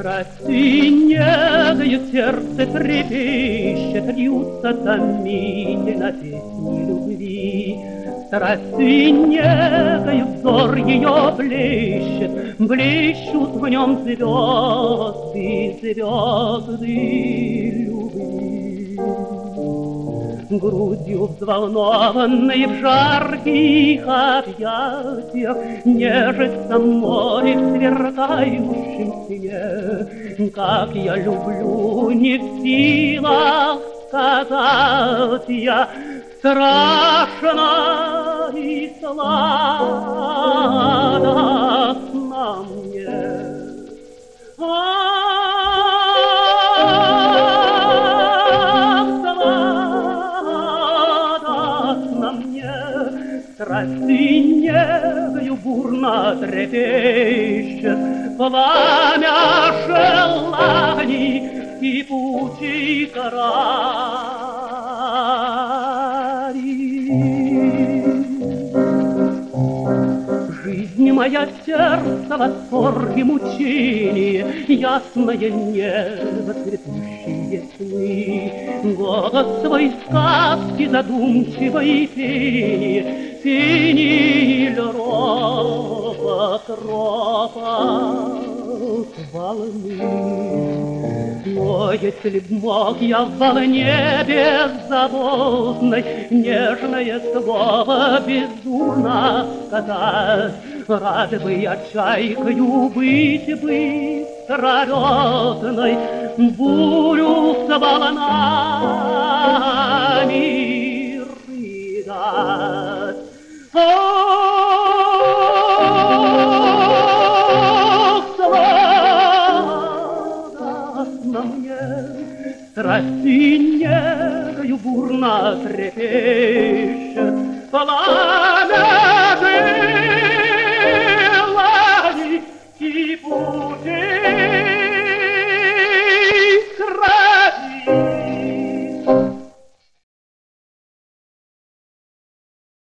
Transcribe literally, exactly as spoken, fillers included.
Страсти негою сердце трепещет, льются томительно песни любви. Страсти негою взор ее блещет, блещут в нем звезды, звезды любви. Грудью взволнованной в жарких объятиях нежится море в сверкающем сне. Как я люблю, не в силах сказать я, страшно и сладостно мне. Страсти негою бурно трепещет, пламя желаний кипучий карий. Жизнь моя, сердце, восторг и мучение, ясное небо, цветущие сны, голос свой сказки задумчивой пение, пение или ропот, ропот волны. Но если б мог я в волне беззаботной нежное слово безумно сказать, рад бы я чайкою быть быстролетной, бурю с волнами рыдать. Ох, сладостно мне, страсти негою бурно трепещет, пламя